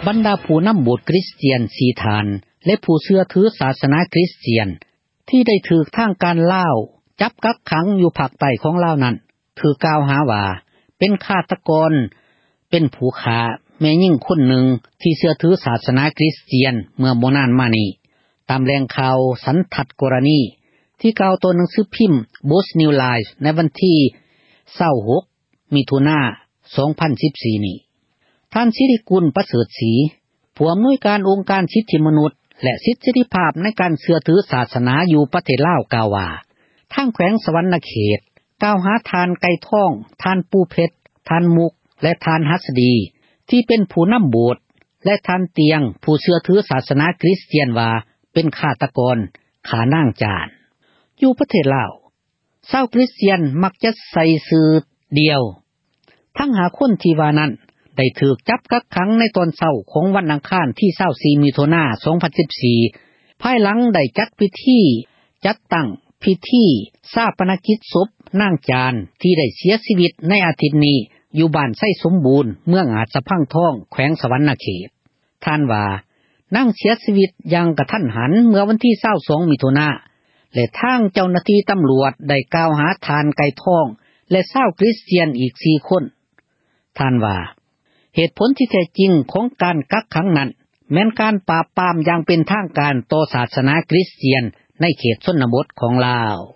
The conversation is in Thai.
บรรดาผู้นำโบสถ์คริสเตียนสีฐานและผู้เชื่อถือศาสนาคริสเตียนที่ได้ถูกทางการลาวจับกักขังอยู่ภาคใต้ของลาวนั้นถูกกล่าวหาว่าเป็นฆาตกรเป็นผู้ฆ่าแม่หญิงคนหนึ่งที่เชื่อถือศาสนาคริสเตียนเมื่อบ่นานมานี้ตามแหล่งข่าวสันทัดกรณีที่กล่าวต่อหนังสือพิมพ์ Boss New Life ในวันที่26มิถุนายน2014นี้ท่านสิริกุลประเสริฐศรีผู้อำนวยการองค์การสิทธิมนุษย์และสิทธิภาพในการเชื่อถือศาสนาอยู่ประเทศลาวกล่าวว่าทางแขวงสวรรณเขตกล่าวหาทานไก่ทองทานปูเพชรทานมุกและทานหัสดีที่เป็นผู้นำโบสถ์และทานเตียงผู้เชื่อถือศาสนาคริสเตียนว่าเป็นฆาตกรฆ่านางจานอยู่ประเทศลาวชาวคริสเตียนมักจะใส่ชื่อเดียวทั้งหาคนที่ว่านั้นได้ถูกจับกักขังในตอนเช้าของวันอังคารที่24มิถุนายน2014ภายหลังได้จัดพิธีจัดตั้งพิธีชาปนกิจศพนางจานที่ได้เสียชีวิตในอาทิตย์นี้อยู่บ้านไส้สมบูรณ์เมืองอาจสะพังทองแขวงสวรรณเขตท่านว่านางเสียชีวิตอย่างกระทันหันเมื่อวันที่22มิถุนายนและทางเจ้าหน้าที่ตำรวจได้กล่าวหาทานไก่ทองและชาวคริสเตียนอีก4คนท่านว่าเหตุผลที่แท้จริงของการกักขังนั้นแม้นการปราบปรามอย่างเป็นทางการต่อศาสนาคริสเตียนในเขตชนบทของลาว